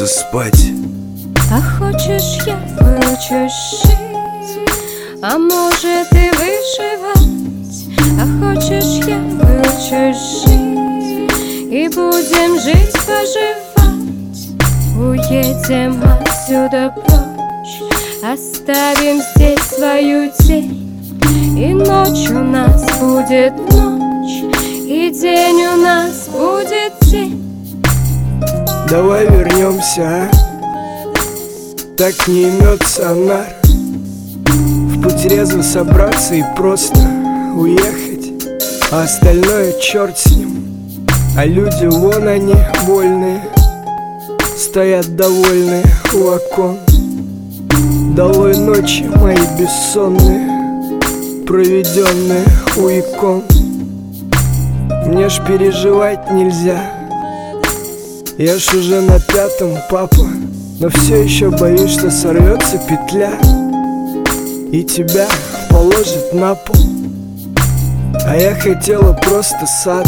хочется спать. А хочешь, я выучу шить, а может и вышивать. А хочешь, я выучу жить, и будем жить-поживать. Уедем отсюда прочь, оставим здесь свою тень. И ночь у нас будет ночь, и день у нас будет день. Давай вернемся, а? Так не имется нар. В путь резво собраться и просто уехать, а остальное черт с ним. А люди вон они, вольные, стоят довольные у окон. Долой ночи мои бессонные, проведенные у икон. Мне ж переживать нельзя, я ж уже на 5-м, папа. Но все еще боюсь, что сорвется петля и тебя положит на пол. А я хотела просто сад,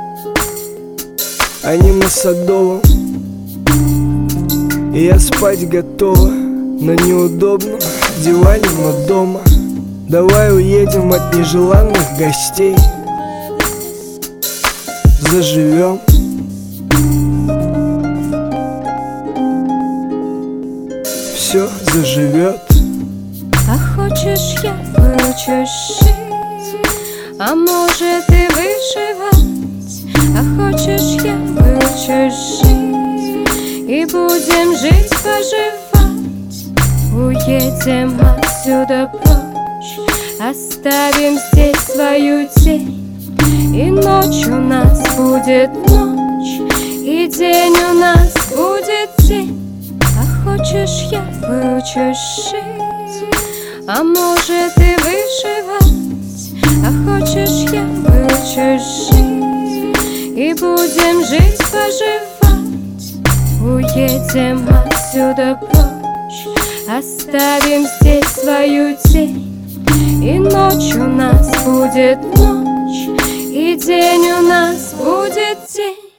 а не на Садовом. И я спать готова на неудобном диване, но дома. Давай уедем от нежеланных гостей, заживем. Все заживет. А хочешь, я выучу шить, а может и вышивать. А хочешь, я выучу жить, и будем жить-поживать. Уедем отсюда прочь, оставим здесь свою тень. И ночь у нас будет ночь, и день у нас будет день. А хочешь, я выучу шить, а может и вышивать. А хочешь, я выучу жить, и будем жить-поживать. Уедем отсюда прочь, оставим здесь свою тень. И ночь у нас будет ночь, и день у нас будет день.